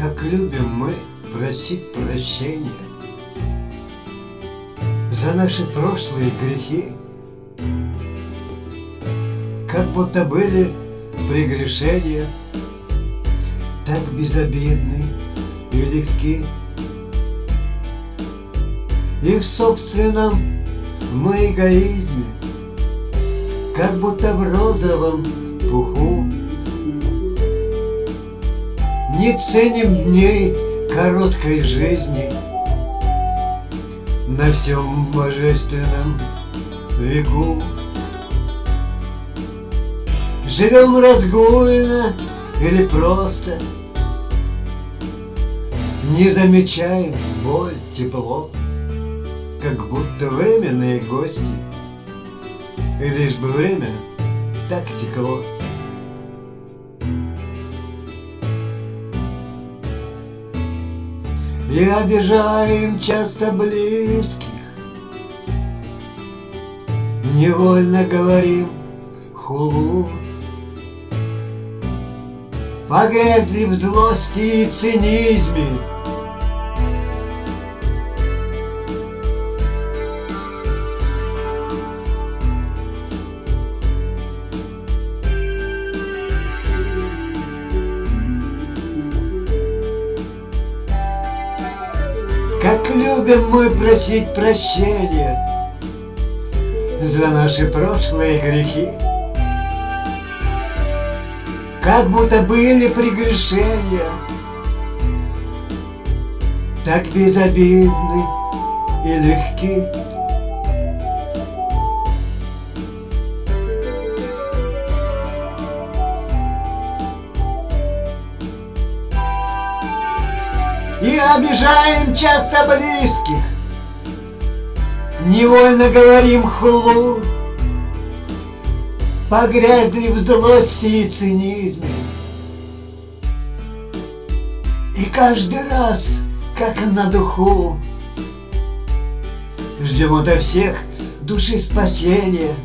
Как любим мы просить прощения за наши прошлые грехи, как будто были прегрешения, так безобидны и легки. И в собственном мы эгоизме, как будто в розовом пуху, не ценим дней короткой жизни на всем божественном веку. Живем разгульно или просто, не замечаем боль, тепло, как будто временные гости, и лишь бы время так текло. И обижаем часто близких, невольно говорим хулу, погрязли в злости и цинизме. Как любим мы просить прощения за наши прошлые грехи, как будто были прегрешения, так безобидны и легки. И обижаем часто близких, невольно говорим хулу, погрязли в злости и цинизме. И каждый раз, как на духу, ждем ото всех души спасения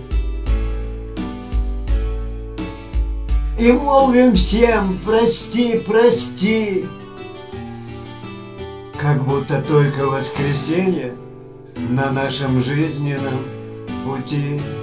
и молвим всем: прости, прости. Как будто только воскресенье на нашем жизненном пути.